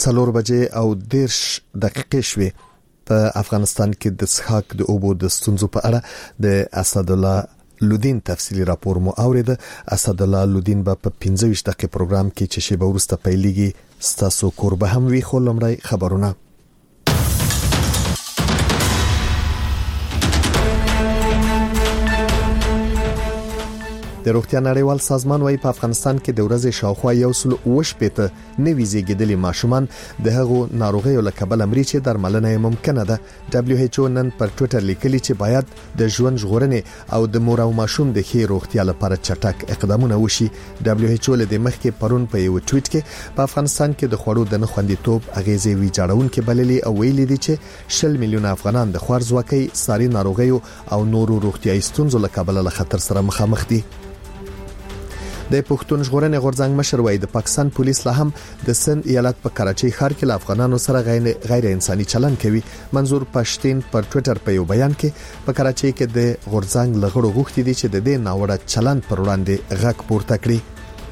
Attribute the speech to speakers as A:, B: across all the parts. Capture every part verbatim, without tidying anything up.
A: څلور بجې او دیرش دقیقې شوې. په افغانستان کې د څښاک د اوبو د ستونزو په اړه د اسدالله لودین تفصیلی راپور مو اوریده. اسدالله لودین به په پنځه ویشت دقیقې پروګرام کې چې شی به ورسته پیلېږي ستاسو کوربه هم وی. خو لمړی خبرونه. د روغتیا نړیوال سازمان وايي په افغانستان کې د ورځې شاوخوا یو سل اوه شپېته نوي زیږیدلي ماشومان د هغو ناروغیو له کبله مري چې درملنه یې ممکنه ده. دبليو ایچ او نن پر ټوئیټر لیکلي چې باید د ژوند ژغورنې او د مور او ماشوم د ښې روغتیا لپاره چټک اقدامونه وشي. دبليو ایچ او له دې مخکې پرون په یو ټویټ کې په افغانستان کې د خوړو د نه خوندیتوب اغیزې ویجاړونکې بللي او ویلي دي چې شل میلیونه افغانان د خوارځواکۍ، ساري ناروغیو او نورو روغتیايي ستونزو له کبله له خطر سره مخامخ دي. د پښتون ژغورنې غورځنګ مشر وایي د پاکستان پولیس لا هم د سند ایالت په کراچۍ ښار کې له افغانانو سره غیر انساني چلند کوي. منظور پښتين پر ټوئیټر په یو بیان کې په کراچۍ کې د غورځنګ لغړو غوښتي دي چې د دې ناوړه چلند پر وړاندې غږ پورته کړي.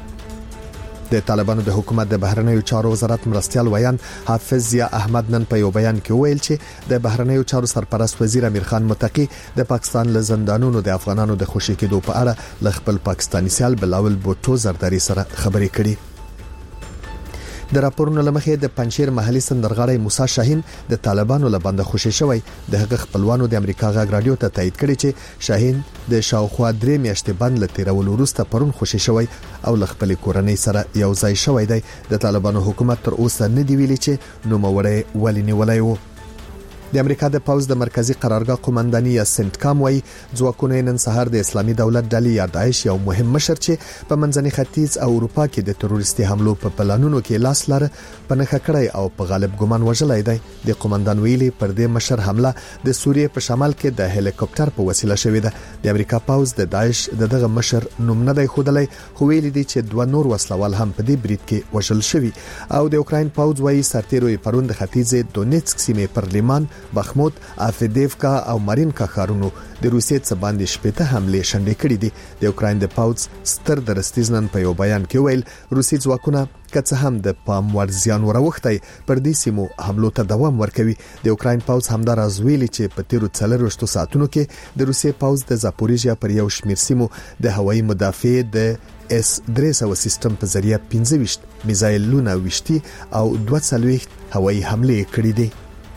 A: د طالبانو د حکومت د بهرنیو چارو وزارت مرستيال ویان حافظ ضیا احمد نن په یو بیان کې ویل چې د بهرنیو چارو سرپرست وزیر امیر خان متقی د پاکستان له زندانونو د افغانانو د خوشی کېدو په اړه ل خپل پاکستاني سیال بلاول بوټو زرداری سره خبرې کړي. د راپورونو لمخې د پنځیر محلي سندرغاړی موسی شاهین د طالبانو له بند خوشی شوی. د هغه خپلوانو د امریکا غږ رادیو ته تایید کړي چې شاهین د شاوخوا درې میاشتې بند له تیرولو وروسته پرون خوشی شوی او ل خپل کورنۍ سره یو ځای شوی دی. د طالبانو حکومت تر اوسه نه دی ویلي چې نوموړی ولې نیولای وو. د امریکا د پاوز د مرکزی قرارګاه قومنداني یا سنټکام وايي ځواکونه نن سهار د اسلامي دولت ډلې یا داعش یو مهم مشر چې په منځني ختیځ او اروپا کې د تروریستي حملو په پلانونو کې لاس لاره په نخښه کړی او په غالب ګمان وژلای دی. د قومندان ویلي پر دې مشر حمله د سوریې په شمال کې د هلیکوپټر په وسیله شوې ده. د امریکا پاوز د داعش د دغه مشر نوم نه دی خودلای خو ویلي دي چې دوه نور وسلوال هم په دې برید کې وژل شوي. او د اوکراین پاوز وايي سرتیرو پرون د ختیځ دونیتسک سیمې پر لیمان، بخموت، افدیفکا او مارینکا ښارونو د روسیې څخه باندې شپږ حمله شنډې کړې دي. د اوکراین د پاوز ستر درستیز نن په یو بیان کې ویل روسي ځواکونه که څه هم د پام وړ زیان وروختي پر دې سیمو حملو ته دوام ورکوي. د اوکراین پاوز همدار از ویلي چې په تیرو څلرويشتو ساعتونو کې د روسي پاوز د زاپوریژیا پر یو شمیر سیمو د هوایي مدافع د اس درې سوه سیستم په ذریعہ پنځه ویشت میزایلونه وشتي او دوه څلوېښت هوایي حمله کړې دي.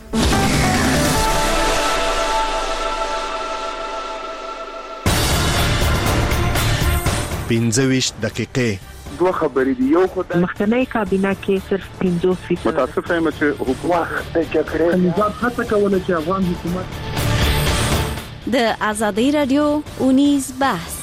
A: پنځه ویشت دقیقې
B: دوه خبرې دی. یو خدای
C: مخکنی کابینه کې صرف پنځه فیصد
B: متاسفه یم چې حکومت کې کړی نظام هڅه کوله چې افغان حکومت
D: د ازادي رادیو اونیز بحث.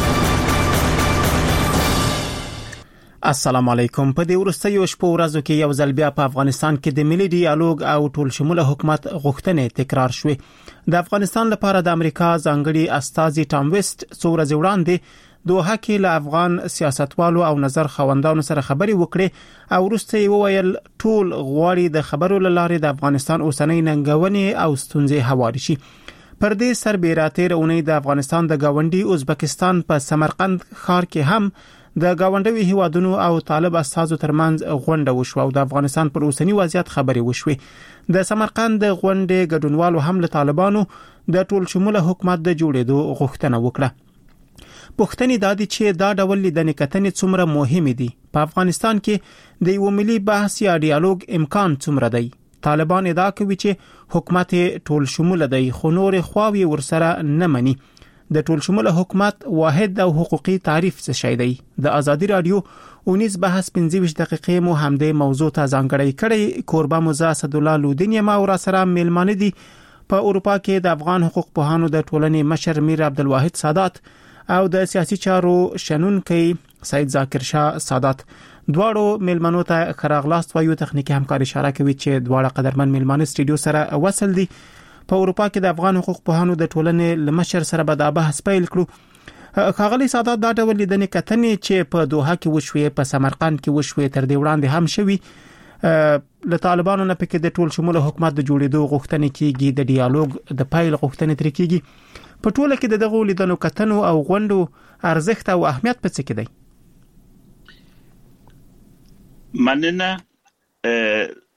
E: السلام علیکم. په دې ورستیو شپو ورځو کې یو ځل بیا په افغانستان کې د ملي ډیالوګ او ټول شموله حکومت غوښتنې تکرار شوې. د افغانستان لپاره د امریکا ځانګړي استازي ټام ویسټ څو ورځې وړاندې دوه کې له افغان سیاستوالو او نظر خوندانو سره خبرې وکړې او وروسته یې وویل ټول غواړي د خبرو لاره د افغانستان اوسنۍ ننګونې او ستونزې هواري شي. پر دې سربېره تیر اونۍ د افغانستان د گاونډي ازبکستان په سمرقند ښار کې هم د گاونډي هیوادونو او طالب استازو ترمنځ غونډه وشوه او د افغانستان پر اوسنی وضعیت خبرې وشوې. د سمرقند د غونډې ګډونوالو هم له طالبانو د ټول شموله حکومت د جوړېدو غوښتنه وکړه. پوښتنې دا دي چې دا ډول لیدنې کتنې څومره مهمه دي. په افغانستان کې د یو ملي بحث یا ډیالوګ امکان څومره دی. طالبان ادعا کوي چې حکومت ټول شموله دی خو نور خواوی ورسره نه مني. د ټول شموله حکومت واحد او حقوقي تعریف څه شی دی؟ د ازادي رادیو اونیز بحث پنځه ویشت دقیقې مو هم د موضوع ته ځانګړی کړی. کوربه موزه اسدالله لودین ما ور سره میلمانه دي. په اروپا کې د افغان حقوق پوهانو د ټولنې مشر میر عبدالواحد سادات او د سیاسي چارو شنونکي سید ذاکر شاه سادات. دواړو میلمنو ته خراغلاست وایو. تخنیکی همکاري اشاره کوي چې دواړه قدرمن میلمانه استډیو سره وصل دي. په اروپا کې د افغان حقوق پوهانو د ټولنې لمشر سره به دا بحث پیل کړو. خاغلی سادات دا ډول لیدنې کتنې چې په دوحه کې وشوي، په سمرقند کې وشوي، تر دې وړاندې هم شوي، له طالبانو نه پکې د ټول شموله حکومت د جوړېدو غوښتنې کیږي، د ډیالوګ د پایل غوښتنې تر کیږي. په ټوله کې دغه لیدنو کتنو او غونډو ارزښت او اهمیت په څه کې دی؟
F: مننه.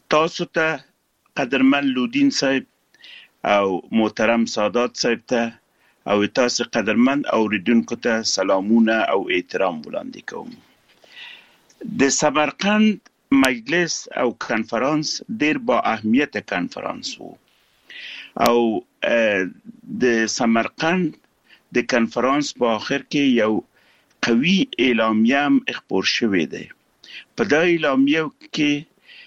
F: تاسو ته قدرمن لودین صاحب او محترم سادات صاحب ته او تاسو قدرمن اوریدونکو ته سلامونه او احترام وړاندې کوم. د سمرقند مجلس او کنفرانس ډیر با اهمیت کنفرانس وو او د سمرقند د کنفرانس په آخر کې یو قوي اعلامیه هم خپور شوې ده. په دا اعلامیه کې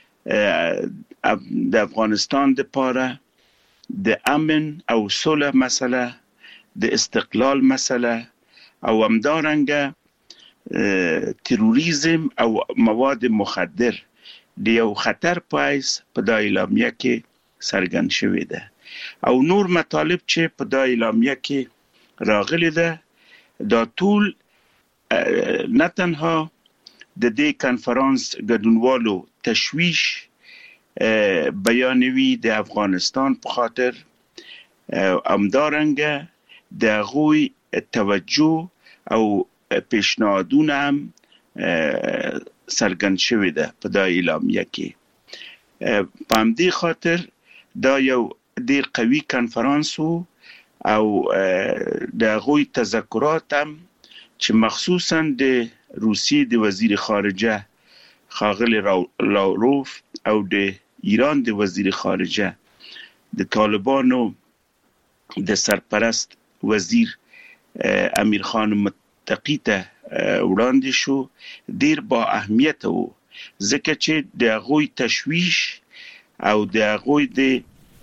F: د افغانستان لپاره د امن او صلح مسله، د استقلال مسله او همدارنګه تروریزم او مواد مخدر د یو خطر پایس په دا اعلامیه کې څرګند شوی ده او نور مطالب چې په دا اعلامیه کې راغلي ده دا ټول نه تنها د دې کنفرانس ګډونوالو تشویش بیانوي د افغانستان په خاطر همدارنګه د هغوی توجه او پیشنهادونه هم څرګند شوی ده په دا اعلامیه کې. په همدې خاطر دا یو ډیر قوي کنفرانس وو او د هغوی تذکرات هم چې مخصوصا د روسیې د وزیر خارجه ښاغلی لاوروف او د ایران د وزیر خارجه د طالبانو د سرپرست وزیر امیر خان متقی ته وړاندې شو ډیر با اهمیت وو ځکه چې د هغوی تشویش او د هغوی د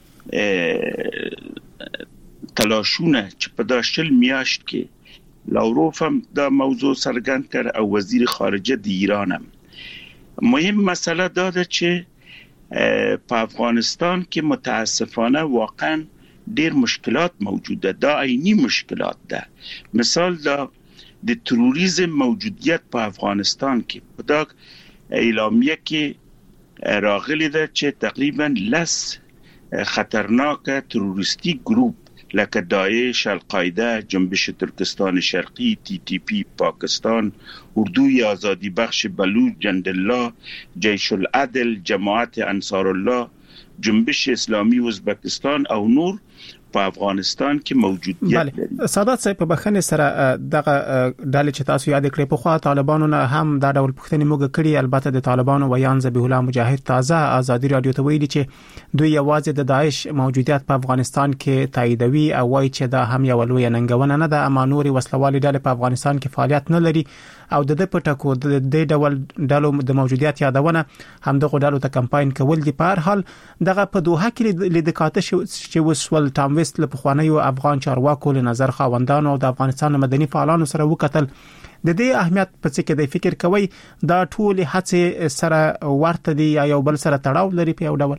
F: تلاشونه چې په دا شل میاشت کې لاوروف هم دا موضوع څرګند کړ او وزیر خارجه د ایران هم. مهم مسئله دا ده چې په افغانستان کې متاسفانه واقعا ډیر مشکلات موجوده. دا عینی مشکلات ده. مثال دا د تروریزم موجودیت په افغانستان کې په دا اعلامیه کې راغلی ده چې تقریبا لس خطرناک تروریستی گروپ لکه داعش، القاعده، جنبش ترکستان شرقی، تی تی پی پاکستان، اردوی آزادی بخش بلوچ، جندالله، جیش العدل، جماعت انصار الله، جنبش اسلامی ازبکستان او نور په افغانستان کې موجودیت لري.
E: سادات صاحب په بخښنې سره دغه ډلې چې تاسو یاد کړئ په خوا طالبانو نه هم دا ډول پوښتنې موږ کړي. البته د طالبانو ویان ذبیح الله مجاهد تازه ازادي رادیو ته ویلي چې دوی یوازې د داعش موجودیت په افغانستان کې تاییدوي او وایي چې دا هم یو لوی ننګونه نه ده، اما نوري وسلوالي ډلې په افغانستان کې فعالیت نه لري او د دې په ټکو د دې ډول ډلو د موجودیت یادونه هم دغه ډلو ته کمپاین کول دي. په هر حال دغه په دوحه کې د کاته چې وسول ټام وست له پخوانیو افغان چارواکو له نظر خاوندانو او د افغانستان مدني فعالانو سره وکتل. د دې اهمیت په څه کې د فکر کوي دا ټول هڅه سره ورته دي یا یو بل سره تړاو لري په یو ډول؟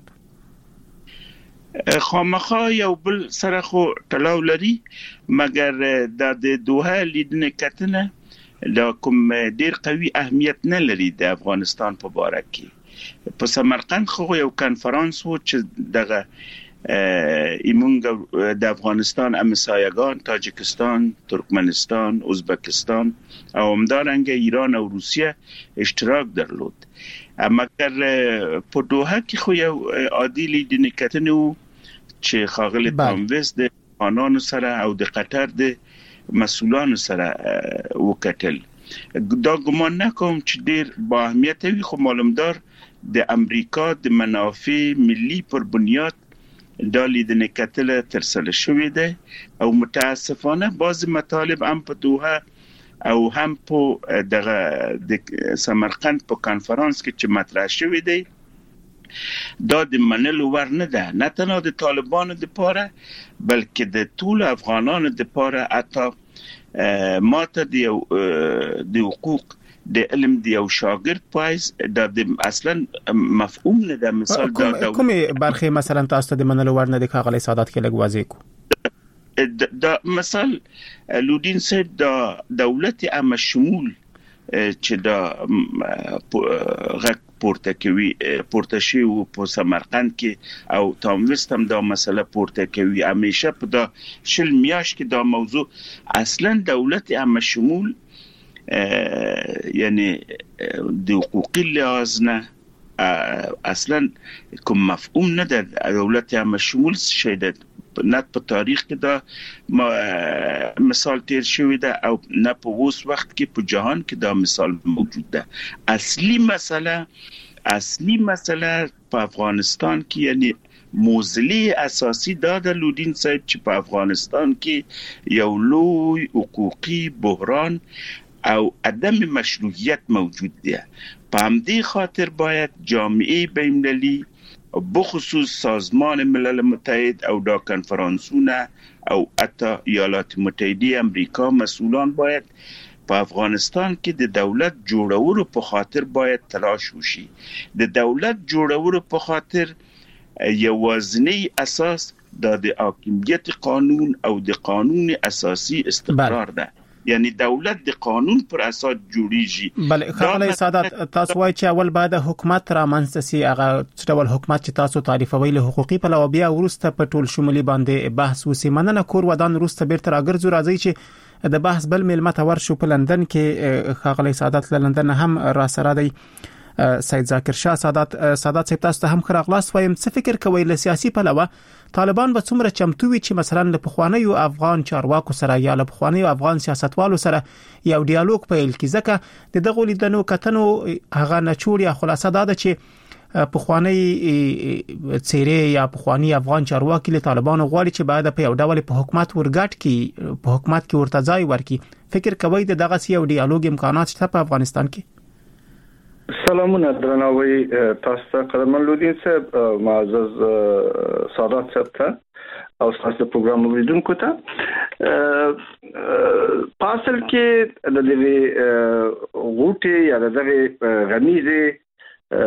F: خامخا یو بل سره خو تړاو لري، مګر د دوحه لیدنه کتنه دا کوم ډیر قوي اهمیت نه لري د افغانستان په باره کې. په سمرقند خو یو کنفرانس وو چې دغه ایمونګ د افغانستان امسایگان تاجکستان، ترکمنستان، ازبکستان او همدارنګه ایران او روسیه اشتراک درلود. مګر په دوحه کې خو یو عادي لیدنه کتنه وو چې ښاغلی ټام وست د افغانانو سره او د قطر د مسؤلانو سره وکتل. دا ګمان نکوم چې ډیر با اهمیت وي، خو معلومدار د امریکا د منافع ملي پر بنیاد دا لیدنه کتل ترسره شوې ده او متاسفانه بعض مطالب هم په دوحه او هم په دغه د سمرقند په کانفرنس کې چې مطرح شوې ده دا د منلو ور نه ده، نه تنها د طالبانو لپاره بلکې د ټول افغانانو لپاره. حتی ماته د حقوق د علم د یو شاګرد پایس د اصلا مفهوم نه ده. مثال دا
E: کومه برخه مثلا تاسو د منلو ور نه د ښاغلی سادات کې لږ واضح کو
F: دا مثال لودین صاحب د دولت عامه شمول چې دا غږ پورته کوي پورته شي او په سمرقند کې او ټام وست هم دا مسله پورته کوي. همیشه په دا شل میاشت کې دا موضوع اصلا دولت عامه شمول یعنی د حقوقي لحاظ نه اصلا کوم مفهوم نه د دولت عامه شمول شي د نه په تاریخ کې دا مثال تیر شوی ده او نه په اوس وخت کې په جهان کې دا مثال موجود ده. اصلي مسله اصلي مسله په افغانستان کې یعنی موزلی اساسی دا د لودین صاحب چې په افغانستان کې یو لوی حقوقي بحران او عدم مشروعیت موجود دی. په همدې خاطر باید جامعه بین‌المللی بخصوص سازمان ملل متحد او دا کنفرانسونه او حتی ایالات متحده امریکا مسئولان باید په افغانستان کې د دولت جوړولو په خاطر باید تلاش وشي. د دولت جوړولو په خاطر یوازنی اساس د حاکمیت قانون او د قانون اساسی استقرار ده. یعنی دولت د قانون پر اساس جوړیږي.
E: بله خلای سادات تاسو وایي چې اول بعد حکومت را منځ سي هغه ډول حکومت چې تاسو تعریفوي له حقوقي په لو بیا ورسته په ټول شمولي باندې بحث وسی. مننه کور ودان ورسته بیرته راګرځو راځي چې د بحث بل ملمت ورشو په لندن کې خلای سادات له لندن هم را سره دی. سید ذاکر شاه سادات سادات صاحب تاسو ته هم خراغلاس وایم څه فکر کوي له سیاسي پلوه طالبان به څومره چمتو وي چې مثلا له پخوانیو افغان چارواکو سره یا له پخوانیو افغان سیاستوالو سره یو ډیالوګ پیل کړي؟ ځکه د دغه لیدنو کتنو هغه نچوړ یا خلاصه دا ده چې پخوانی څیرې یا پخوانی افغان چارواکي له طالبانو غواړي چې بعد په یو ډول په حکومت ورګټ کې په حکومت کې ورته ځای ورکړي. فکر کوي د دغه یو ډیالوګ امکانات شته په افغانستان کې؟
B: سلامونه درناوي تاسو ته قدرمن لودین صاحب، معزز سادات صاحب ته او تاسو پروګرام اوریدونکو ته. پاسل کې د دې غوټه یا د دغه غمیزه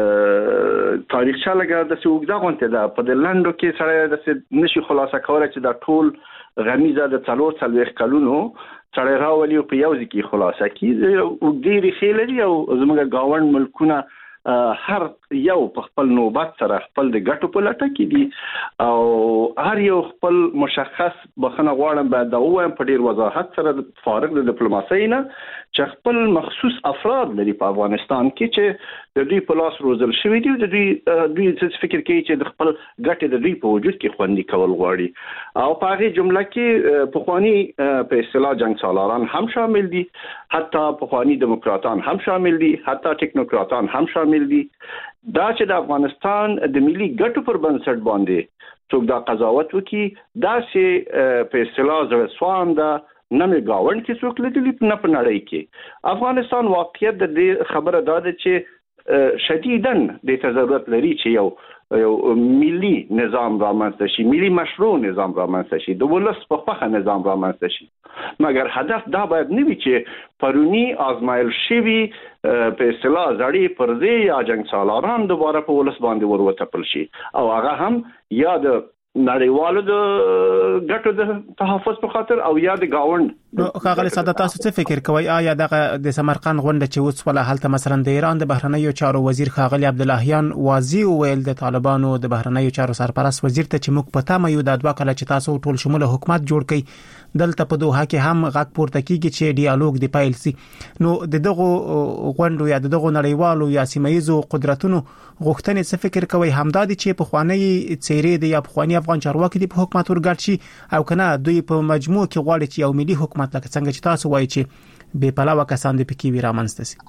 B: تاریخچه لګا د سوګدا غونته ده په د لندو کې سره د نشي خلاصه کولای چې دا ټول غمیزه د څلور څلويخ کلونو سره راولي په یو ځکه خلاصه کیږي او ډېری خېلري او زموږ گاوند ملکونه هر یو په خپل نوبت سره خپل د ګټو په لټه کې دي او هر یو خپل مشخص بخنه غواړم بعد دا وایم په ډیر وضاحت سره فارغ د ډیپلوماسۍ نه چې خپل مخصوص افراد لري په افغانستان کې چې د دوی په لاس روزل شوی دي د دوی دوی څه فکر کوي چې د خپل ګټې د دوی په وجود کې خوندي کول غواړي او په هغه جمله کې پخوانی په اصطلاح جنگ سالاران هم شامل دي، حتی پخوانی دموکراتان هم شامل دي، حتی ټیکنوکراتان هم شامل دي. دا چې د افغانستان د ملي ګټو پر بنسټ باندې څوک دا قضاوت وکي دا چې په اصطلاح زوسوان دا نه می گاوند کې څوک لیدلی نه په نړۍ کې افغانستان واقعیت د دې خبره دا ده چې شدیداً د ضرورت لري چې یو یو ملي نظام رامنځته شي، ملي مشروع نظام رامنځته شي، د ولس په خوښه نظام رامنځته شي. مګر هدف دا باید نه وي چې پرونی آزمایل شوی په اصطلاح زړی پرځي یا جنگ سالاران دوباره په ولس باندې وروتپل شي او هغه هم یا د نړیوالو د ګټو د تحفظ په خاطر او یا د گاوند.
E: خاغلی ساده تاسو څه فکر کوئ؟ آیا دغه د سمرقند غونډه چې اوس ولا حالت مثلا د ایران د بهرنیو چارو وزیر خاغلی عبداللهیان واضح ویل د طالبانو د بهرنیو چارو سرپرست وزیر ته چې موږ پته مې یو د دوه کله چې تاسو ټول شموله حکومت جوړ کړئ دلته په دوه کې هم غږ پورته کیږي چې ډیالوګ دی پایل سي. نو د دغه غونډو یا د دغه نړیوالو یا سیمایي قدرتونو غوښتنې څه فکر کوي؟ همدا دي چې په خوانی چیرې دی یا په خوانی افغان چارواکي دی په حکومت ورګړ شي او کنه دوی په مجموع کې غواړي چې یو ملي حکومت لکه څنګه چې تاسو وایي چې بے پلاوه کسان د پکې وی رامنځته سي؟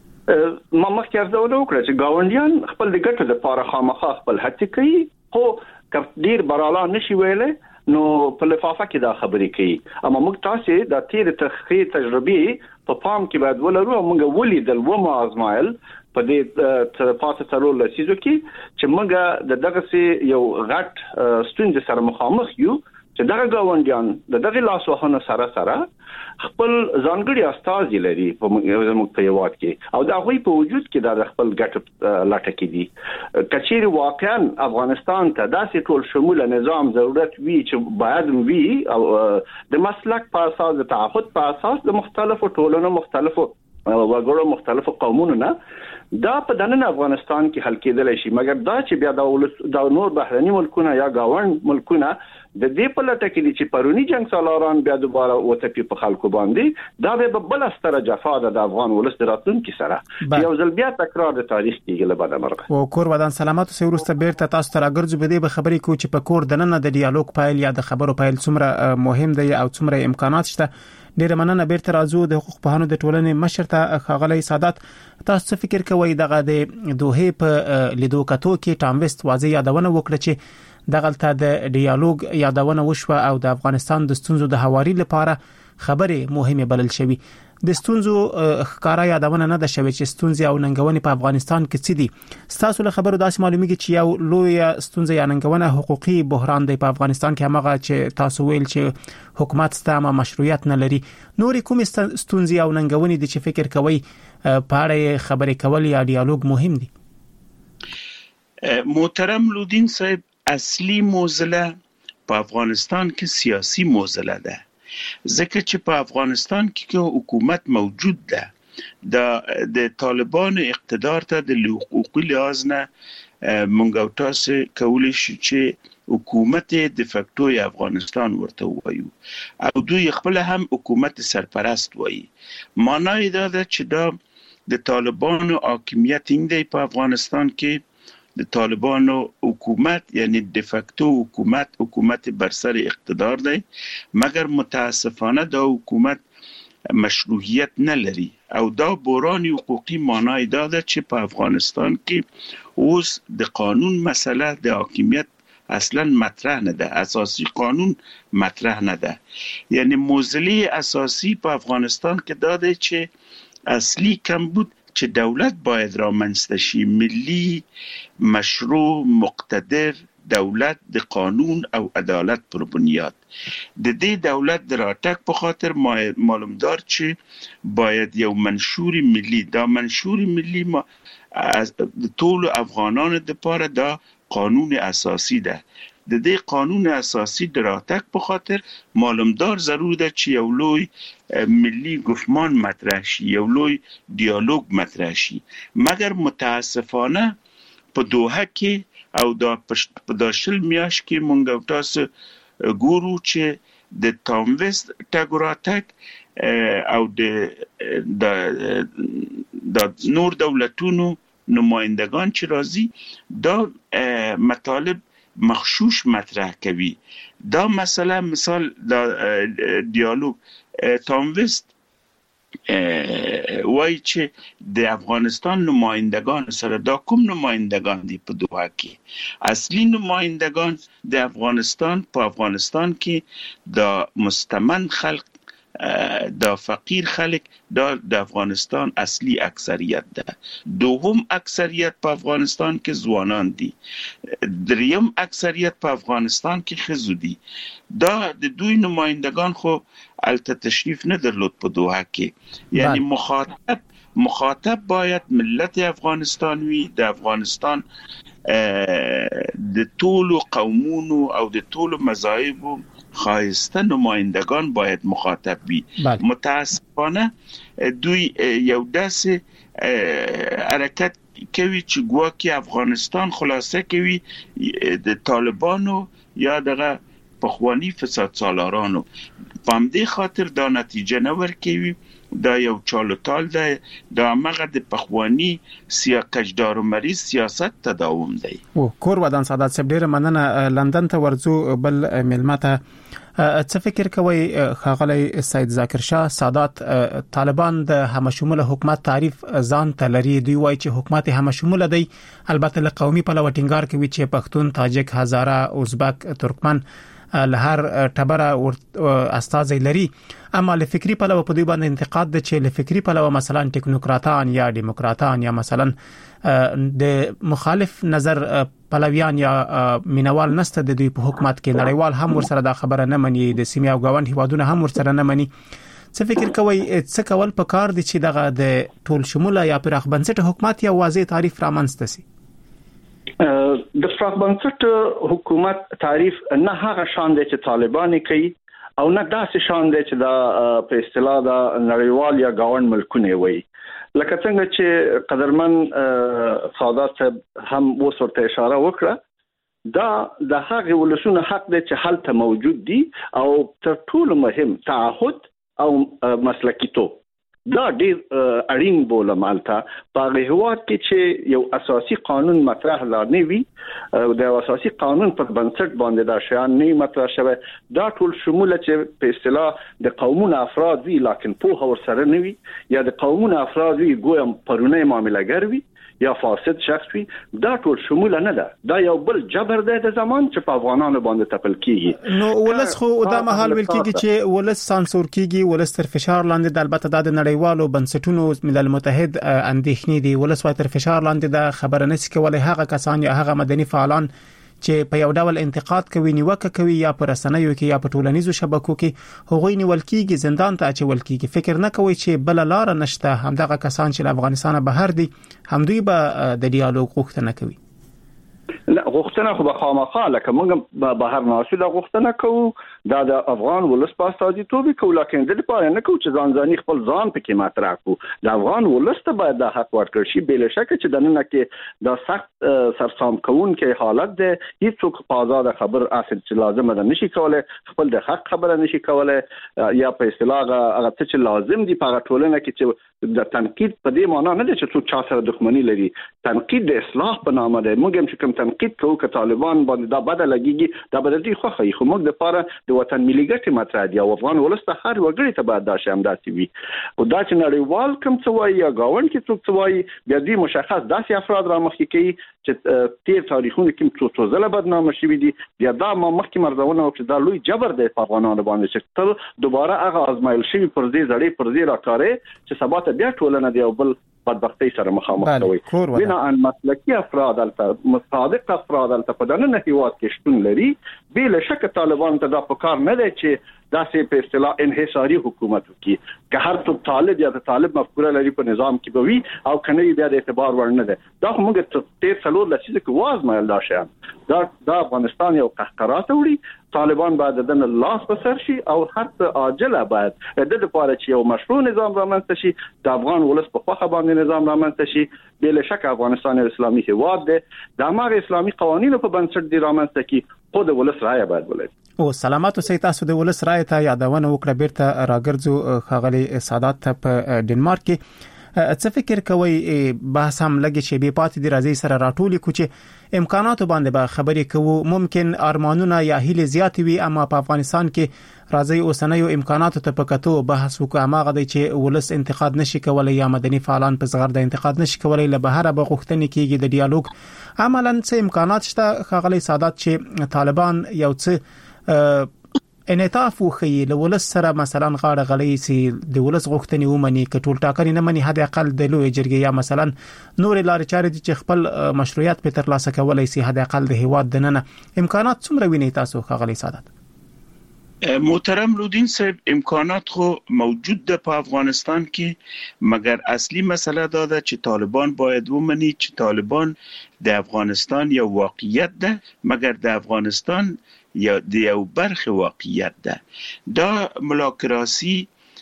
B: ما مخکې ارزونه وکړه چې گاونډیان خپل د ګټو لپاره خامخا خپل هڅې کوي، خو کله ډیر براله نشي ویلې نو په لفافه کې دا خبرې کوي. اما موږ تاسو د تیر تخخي تجربه په پام کې باید ولرو او موږ ولیدل و ما ازمایل په دې پاتې ترول لسیزو کې چې موږ د دغه سي یو غټ ستونزې سره مخامخ یو چې دغه گاونډیان د دغه لاسوهنه سره سره خپل ځانګړي استازي لري په موږ په یوات کې او دا غوي په وجود کې د خپل ګټ لټه کې دي. کچېری واقعا افغانستان ته داسې ټول شموله نظام ضرورت وی چې باید وی او د مسلک په اساس د تعهد په اساس د مختلفو ټولنو مختلفو وګړو مختلفو قومونو نه دا په دننه افغانستان کې حل کېدلی شي، مګر دا چې بیا د ولس د نور بهرني ملکونه یا گاوند ملکونه د دې په لټه کې چې پرونی جنگ سالاران بیا دوباره وتپی په خلکو باندې، دا به بل ستره جفا ده د افغان ولس د راتلونکي سره، یو ځل بیا تکرار د تاریخ کېږي له بده مرغه.
E: او کور ودان سلامات سه ورسته بیرته تاسو ته راګرځو به دې به خبرې کو چې په کور دننه د ډیالوګ پایل یا د خبرو پایل څومره مهم دی او څومره امکانات شته. ډیره مننه بیرته راځو د حقوق پوهانو د ټولنې مشر ته ښاغلی سادات. تاسو فکر کوئ دغه د دوه په لیدو کتو کې ټام ویسټ واضح یادونه وکړه چې دغلته د ډیالوګ یادونه وشوه او د افغانستان د ستونزو د حواري لپاره خبرې مهمه بلل شوې. د ستونزو ښکارا یادونه نه ده شوې چې ستونزې او ننګونې په افغانستان کې څه دي. تاسو له خبرو داسې معلومیږي چې یو لوی ستونزه یا ننګونه حقوقي بحران دی په افغانستان کې، هغه چې تاسو ویل چې حکومت ستامه مشروعیت نه لري. نورې کوم ستونزې او ننګونې دي چې فکر کوي په اړه خبرې کول یا ډیالوګ مهم دي؟
F: محترم لودین صاحب، اصلي موزله په افغانستان کې سیاسي موزله ده، ځکه چې په افغانستان کې حکومت موجود ده. د د طالبانو اقتدار ته د حقوقي لحاظ نه مونږ او تاسو کولی شو چې حکومت د فکټو افغانستان ورته وایو او دوی خپل هم حکومت سرپرست وایي. معنی دا ده چې دا د طالبانو حاکمیت دی په افغانستان کې. د طالبانو حکومت یعنی د فکټو حکومت حکومت بر سر اقتدار دی، مګر متاسفانه دا حکومت مشروعیت نه لري او دا بحران حقوقي معنی دا ده چې په افغانستان کې اوس د قانون مسله د حاکمیت اصلا مطرح نه ده، اساسی قانون مطرح نه ده. یعنی موزله اساسی په افغانستان کې دا ده چې اصلي کمبود چې دولت باید رامنځته شي، ملی مشروع مقتدر دولت د قانون او عدالت پر بنیاد. د دې دولت د راتګ په خاطر معلومدار چې باید یو منشور ملی، دا منشور ملی ما از ټول افغانانو لپاره دا قانون اساسی ده. د دې قانون اساسی د راتګ په خاطر معلومدار ضرور ده چې یو لوی ملی گفتمان مطرح شي، یو لوی ډیالوګ مطرح شي. مګر متاسفانه په دوحه کې او دا په داشل میاش کې مونږ او تاسو ګورو چې د ټام ویسټ ټاګ راتګ او د د نور دولتونو نمایندگان چې راځي دا مطالب مخشوش مطرح کوي. دا مسئله مثال دا ډیالوګ ټام ویسټ وای چې د افغانستان نمایندگان سره دا کوم نمایندگان دي په دوحه کې؟ اصلي نمایندگان د افغانستان په افغانستان کې دا مستمن خلق، دا فقیر خلق، دا د افغانستان اصلي اکثریت ده. دوم اکثریت په افغانستان کې ځوانان دي. دریم اکثریت په افغانستان کې ښځو دي. دا د دوی نمایندگان خو الته تشریف نه درلود په دوحه کې. یعنی مخاطب مخاطب باید ملت افغانستان وي، د افغانستان د ټولو قومونو او د ټولو مذاهبو خایسته نمایندگان باید مخاطب وي. متاسفانه دوی یو داسې حرکت کوي چې ګواکې افغانستان خلاصه کوي د طالبانو یا دغه پخوانی فساد سالارانو. په همدې خاطر دا نتیجه نه ورکوي. دا یو چالوتال ده، دا هغه د پخوانی سیاست کجدار و مریض سیاست تداوم دی.
E: او کور ودان سادات صاحب ډیره مننه. لندن ته ورځو بل ملمته څه فکر کوي ښاغلی سید ذاکر شاه سادات؟ طالبان د همشموله حکومت تعریف ځان ته لري. دوی وایي چې حکومت همشموله دی، البته له قومي پلوه ټینګار کوي چې پښتون، تاجک، هزاره، ازبک، ترکمن له هر ټبره استازي لري. اما له فکری پلوه په دوی باندې انتقاد ده چې له فکری پلوه مثلا ټیکنوکراتان یا دیموکراتان یا مثلا د مخالف نظر پلویان یا مینوال نسته د دوی په حکومت کې. نړیوال هم ورسره دا خبره نه مني، د سیمه او ګاوند هیوادونه هم ورسره نه مني. څه فکر کوي څه کول پکار دي چې دغه د ټول شموله یا پراخ بنسټ حکومت یا واضح تعریف رامنځته شي؟
B: د پراخ بنسټ حکومت تعریف نه هغه شان دی چې طالبان کوي او نه داسې شان دی چې دا په اصطلاح د نړیوال یا ګاوند ملکونه وي. لکه څنګه چې قدرمن سادات هم وسورته اشاره وکړه دا د هغه ولسونو حق دی چې هلته موجود دي او تر ټولو مهم تعهد او مسلکیتوب دا ډیر اړین بولم مالته په هیواد کې چې یو اساسي قانون مطرح لا نه وي د اساسي قانون په بنسټ باندې دا شیان نه مطرح شوی دا ټول شموله چې په اصطلاح د قومونو افراد وی لکه په هور سره نه وي یا د قومونو افراد وی ګویم پرونه معاملهګر وي یا فاسد شخص وي دا ټول شموله نه ده دا یو بل جبر دی د زمان چې په افغانانو باندې تپل کیږي
E: نو ولس خو دا مهال ویل کیږي چې ولس سانسور کیږي ولس تر فشار لاندې د البته د نړیوالو بنسټونو ملل متحد اندېښنې دي ولس وايي تر فشار لاندې د خبره نشي کولای هغه کسان یا هغه مدني فعالان چې په یو ډول انتقاد کوي نیوکه کوي یا پر رسنیو کې یا په ټولنیزو شبکو کې هغوی نیول کیږي زندان ته اچول کیږي فکر نه کوي چې بل لار نشته همدغه کسان چې افغانستان بهر دي همدوی به د ډیالوګ غوښتنه کوي
B: لا غوښتنه خو به خامخا لکه موږ بهر ناسو د غوښتنه کوو دا د افغان ولس په استازیتوب کوي لکه د لپاره نه کوي چې ځان ځاني خپل ځان پکې مطرح کوو د افغان ولس ته باید د حق ورکړ شي بل شک چې د نن کې د سخت سرسام کون کې حالت ده هیڅوک په آزاد خبر اصل چې لازم ده نشي کولای خپل د حق خبره نشي کولای یا په اصطلاح هغه چې لازم دي په ټولنه کې چې د تنقید په دې معنی نه ده چې څوک چا سره دښمنی لري تنقید د اصلاح په نامه ده موږ هم چې کوم تنقید کوو که طالبان باندې دا بدل لګيږي دا بدل دي خو خو موږ د لپاره د وطن ملي ګټې مطرح دي او افغان ولس ته هر وګړي ته باید دا شی داسې وي او دا چې نړیوال کوم څه وایي یا گاوند کې څوک څه وایي بیا دې مشخص داسې افراد را مخکې کوي چې تیر تاریخونه کې څو څو ځله بدنامه شوي دي بیا دا ما مخکې مرزونه وکړه دا لوی جبر دی په افغانانو باندې چې تل دوباره هغه ازمایل شوی پر دې زړې پر دې راکارې چې سبا ته بیا ټولنه دی او بل بدبختی سره مخامخ کوي بنا ان مسلکی افراد البته مصادق افراد البته په دنه هیواد کې شتون لري بل شک طالبان ته دا پکار نه دی چې داسې په اصطلاح انحصاري حکومت وکړي که هر څو طالب یا طالب مفکوره لري په نظام کې به وي او کنه بیا د اعتبار ورنه ده دا موږ ته تیر څلور لسیزه کې واز مایل دا شي دا د افغانستان یو قهقرات وړي طالبان بعد دنه لاس بسر شي او هر څه عاجله باید د دې لپاره چې یو مشروع نظام رامنځته شي د افغان ولس په خوخه باندې نظام رامنځته شي بل شک افغانستان اسلامي هیواد ده د امر اسلامي قوانینو په بنسټ دی رامنځته کی خود ولس رائے باید ولري
E: او سلامات اوسئ تاسو د ولس رائے ته یادونه وکړه بیرته راګرځو خغلی سادات په ډنمارک کې څه فکر کوي بحث هم لګي چې به پاتې دی راځي سره راټولي کوچ امکانات باندې به خبرې کوو ممکن ارمانونه یا هیله زیات وي اما په افغانستان کې راځي اوسنیو امکاناتو ته پکاتو بحث وکړه ماغه دی چې ولس انتقاد نشي کولای یا مدني فعالان په زغر د انتقاد نشي کولای له بهره به غوښتنې کیږي د ډیالوګ عملاً څه امکانات شته خغلی سادات چې طالبان یو څه انعطاف وخی له ولس سره مثلا غاړه غړی سي د ولس غوښتنې ومني کټول ټاکنې نه مني حد اقل د لوی جرګې یا مثلا نور لارې چارې چې خپل مشروعیت په تر لاسه کولای سي حد اقل د هیواد دننه امکانات څومره ویني تاسو خغلی سادات
F: محترم رودین صاحب امکانات خو موجود ده په افغانستان کې مګر اصلي مسله دا ده چې طالبان باید ومني چې طالبان د افغانستان یو واقعیت ده مګر د افغانستان یا د یو برخه واقعیت ده دا ملاکراسی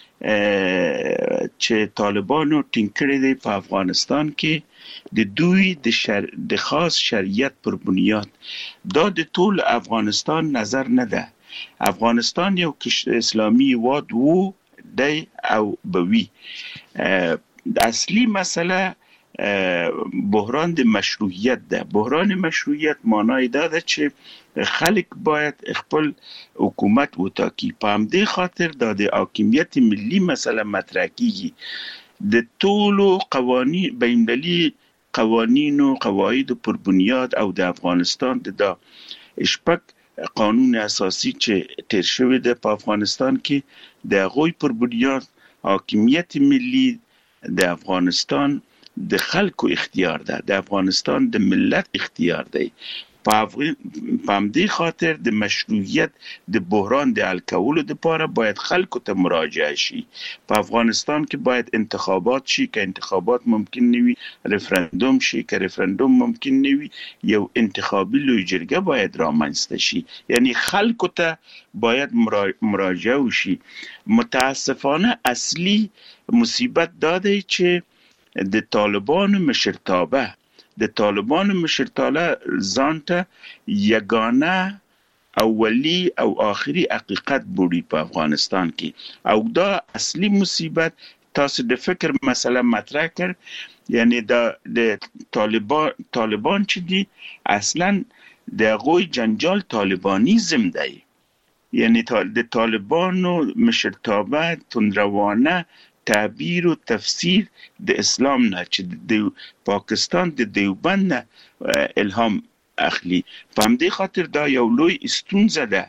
F: چې طالبانو ټینګ کړی دی په افغانستان کې د دوی د شر... د خاص شریعت پر بنیاد دا د ټول افغانستان نظر نه ده افغانستان یو اسلامي واد وو دی او بوي اصلي مسله بحران د مشروعیت ده بحران مشروعیت معنی دا ده چې خلک باید خپل حکومت وټاکي په همدې خاطر د حاکمیت ملي مسله مطرح کیږي د ټولو قوانین بین‌المللي قوانینو قواعد پر بنیاد او د افغانستان د شپږ قانون اساسی چې تیر شوی ده په افغانستان کې د غوی پر بنیاد حاکمیت ملي د افغانستان د خلکو اختیار ده د افغانستان د ملت اختیار دی په همدې خاطر د مشروعیت د بحران د حل کولو لپاره باید خلکو ته مراجعه شي په افغانستان کې باید انتخابات شي که انتخابات ممکن نه وي ریفرندوم شي که ریفرندوم ممکن نه وي یو انتخابي لوی جرګه باید رامنځته شي یعنی خلکو ته باید مراجعه وشي متاسفانه اصلي مصیبت دا دی چې د طالبانو مشرتابه د طالبانو مشرتابه ځانته یگانه اولی او آخری حقیقت بودی په افغانستان کې، او دا اصلي مصیبت تاسو د فکر مسله مطرح کړ، یعنی دا د طالبان طالبان چې دي اصلا د غوی جنجال طالبانیزم دی، یعنی د طالبانو مشرتابه تندروانه تعبیر و تفسیر د اسلام نه چې د پاکستان د دیوبند نه الهام اخلي. په همدې خاطر دا یو لوی ستونزه ده.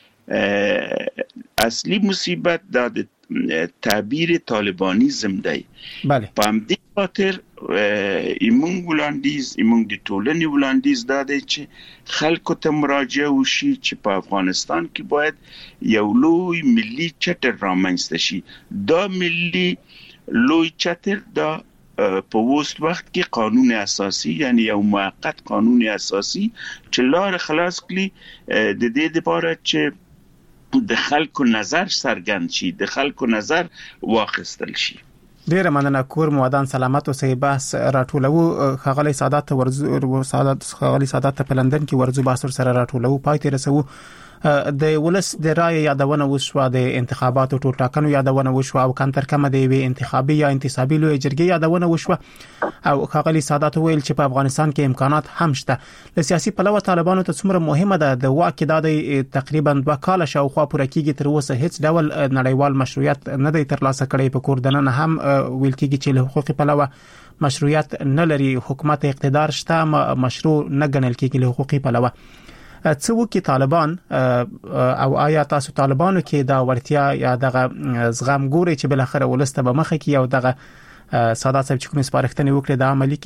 F: اصلي مصیبت دا د تعبیر طالبانیزم دی.
E: بله.
F: په همدې خاطر ایمون وړاندیز ایمون د ټولنې وړاندیز دا دی چې خلکو ته مراجعه وشي چې په افغانستان کې باید یو لوی ملي چتر رامنځته شي. دا ملي لوی چتر دا په وست وخت کې قانون اساسي، یعنی یو موقت قانون اساسي چې لار خلاص کړي د دې لپاره چې د خلکو نظر څرګند شي، د خلکو نظر واخیستل شي.
E: ډیره مننه کور مودان سلامت اوسئ. بحث راټولو خغلی سادات ورزو سادات خغلی سادات په لندن کې ورزو بحث سره راټولو پای ته رسو. د ولس د رای یادونه وشو، د انتخاباتو ټول ټاکنو یادونه وشو، او کم تر کمه د وی انتخابي یا انتصابي لوی جرګې یادونه وشو، او خغلی سادات ویل چې په افغانستان کې امکانات هم شته. د سیاسي پلوه طالبانو ته څومره مهمه ده د واک د تقریبا دوه کال شاوخوا پوره کیږي، تر اوسه هیڅ ډول نړیوال مشروعیت نه دی ترلاسه کړی. په کور دننه هم ویل کیږي چې له حقوقي پلوه مشروعیت نه لري، حکومت اقتدار شته مشروع نه ګڼل کیږي له حقوقي پلوه. څه وکړي طالبان، او آیا تاسو طالبانو کې دا ورتیا یا دغه زغم ګوري چې بل اخر ولسته به مخه کې او دغه سادات صاحب چې کوم سپارښتنه وکړي د عملی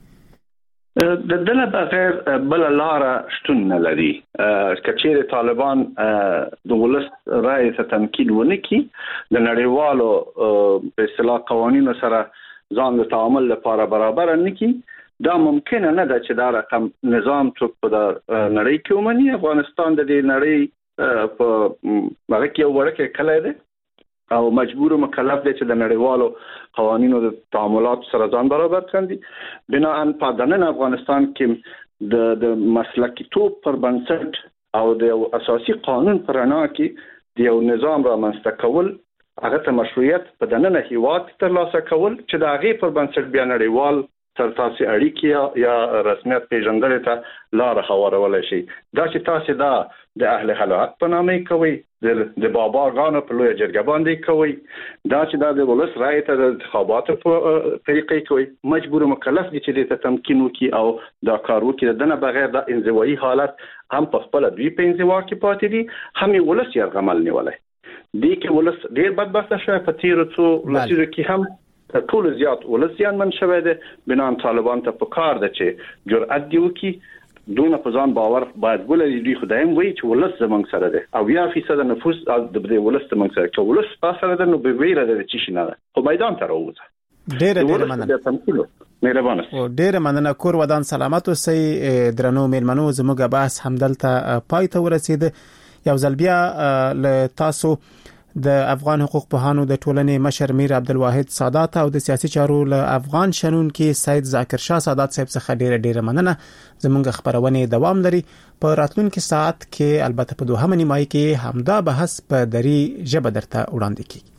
E: کې
B: د دله بغیر بل لار شتون نه لري. کچېره طالبان د ولس رائے ته تمکین ونه کی د نړیوالو په اصطلاح قوانینو سره ځان د تعامل لپاره برابر نه کی، دا ممکن نه ده چې دا رقم نظام څوک په نړۍ کې ومني. افغانستان د دې نړۍ په هغه کې یو ورکه کله ده او مجبور مکلف دی چې د نړیوالو قوانینو د تعاملات سره ځان برابر کړي. بنا ان په دننه افغانستان کې د د مسلکي توپ پر بنسټ او د اساسي قانون پر انا کې د یو نظام را منځته کول، هغه ته مشروعیت په دننه هیواد ترلاسه کول چې د هغه پر بنسټ بیا نړیوال تر تاسو اړیکې یا رسمیت پیژندل ته لار هوارول شي. دا چې تاسو دا د اهل حلقات په نامه کوي، د بابا غانو په لوی جرګه باندې کوي، دا چې دا د ولس رائے ته د انتخاباتو په طریقې کوي، مجبور مکلف دي چې د تمکین وکي او دا کار وکي. دنه بغیر د انزوایي حالت هم په خپل دوی په انزوا کې پاتې دي، هم ولس یې غمل نیولای دي کې ولس ډیر بدبخته شوی په تیرو څو لسیزو کې هم ټول زیات ولسیان من شوی دی. بنان طالبان ته په کار ده چې جرأت دی وکي، دونه په ځان باور باید ولري. دوی خدایم وایي چې ولس زمونږ سره دی او یا فیصد نفوس د دې ولس زمونږ سره چې ولس په سره ده، نو به ویره ده چې شي نه ده خو میدان ته راوځي.
E: ډېر ډېر مننه.
B: مهربانه.
E: او ډېر مننه کور ودان سلامت اوسئ. درنو میلمنو زموږ بحث همدلته پای ته ورسید. یو ځل بیا له تاسو د افغان حقوق پوهانو د ټولنې مشر میر عبدالواحد سادات او د سیاسي چارو له افغان شنون کې سید ذاکر شاه سادات صاحب څخه ډیره ډیره مننه. زموږ خبرونه دوام لري. په راتلونکي ساعت کې البته په دوهمه نیمایي کې همدا بحث په دری ژبه درته وړاندې کیږي.